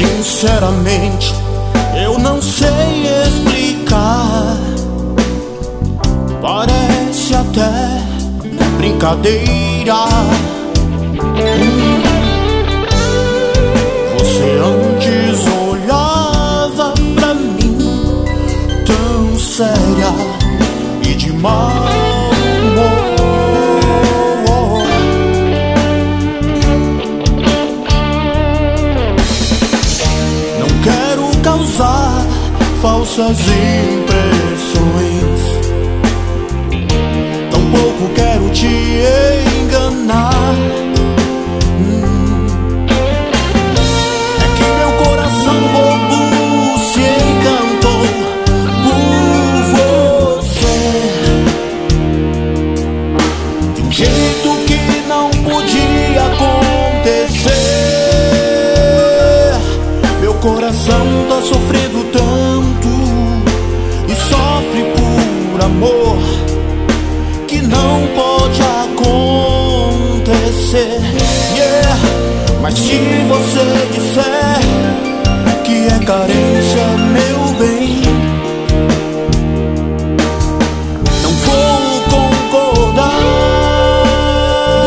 Sinceramente, eu não sei explicar. Parece até brincadeira. Você antes olhava pra mim tão séria e de mau humor. Não quero causar falsas impressões, tampouco quero te enganar. É que meu coração bobo se encantou por você, de um jeito que não podia acontecer. Meu coração tá sofrendo tanto e sofre por amor que não pode acontecer. Yeah. Mas se você disser que é carência, meu bem, não vou concordar.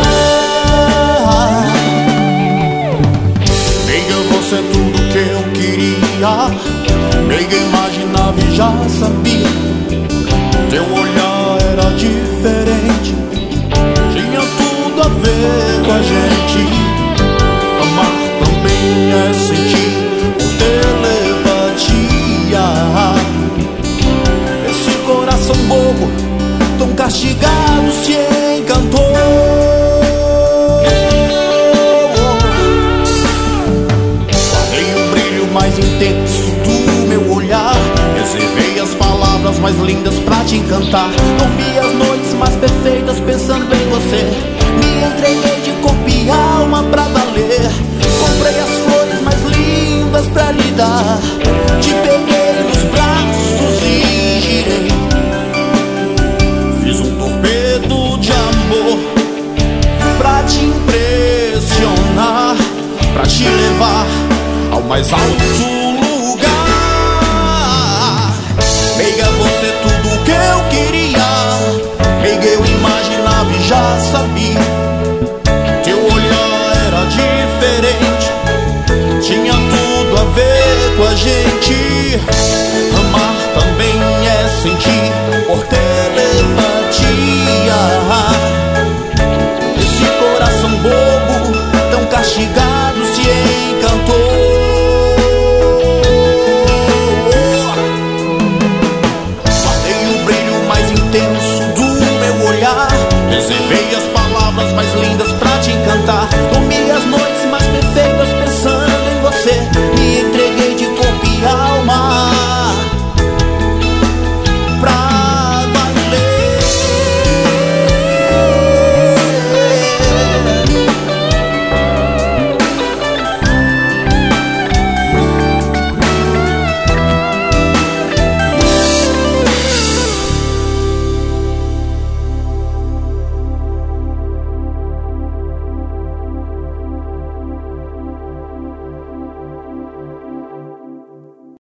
Nega, você é tudo que eu queria. Nega, imaginava e já sabia. Teu olhar era diferente, tinha tudo a ver com a gente. Amar também é sentir por telepatia. Esse coração bobo, tão castigado, se encantou. Guardei o brilho mais intenso do meu olhar, reservei as palavras mais lindas pra te encantar. Dormi as noites mais perfeitas pensando em você. Me entreguei de corpo e alma pra valer. Comprei as flores mais lindas pra lhe dar. Te peguei nos braços e girei. Fiz um torpedo de amor pra te impressionar, pra te levar ao mais alto lugar. Meiga, você tudo que eu queria. Meiga, eu imaginava e já sabia. Teu olhar era diferente, tinha tudo a ver com a gente.